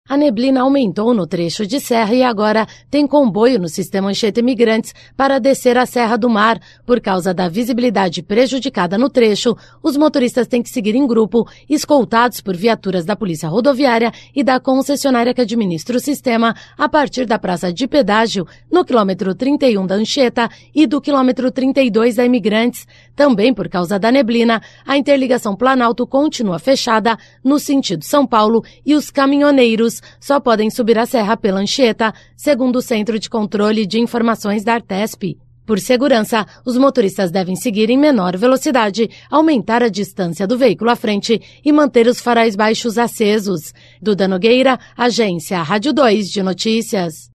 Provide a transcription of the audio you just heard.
A neblina aumentou no trecho de serra e agora tem comboio no sistema Anchieta Imigrantes para descer a Serra do Mar. Por causa da visibilidade prejudicada no trecho, os motoristas têm que seguir em grupo, escoltados por viaturas da Polícia Rodoviária e da concessionária que administra o sistema, a partir da Praça de Pedágio, no quilômetro 31 da Anchieta e do quilômetro 32 da Imigrantes. Também por causa da neblina, a interligação Planalto continua fechada no sentido São Paulo e os caminhoneiros só podem subir a serra pela Anchieta, segundo o Centro de Controle de Informações da Artesp. Por segurança, os motoristas devem seguir em menor velocidade, aumentar a distância do veículo à frente e manter os faróis baixos acesos. Duda Nogueira, Agência Rádio 2 de Notícias.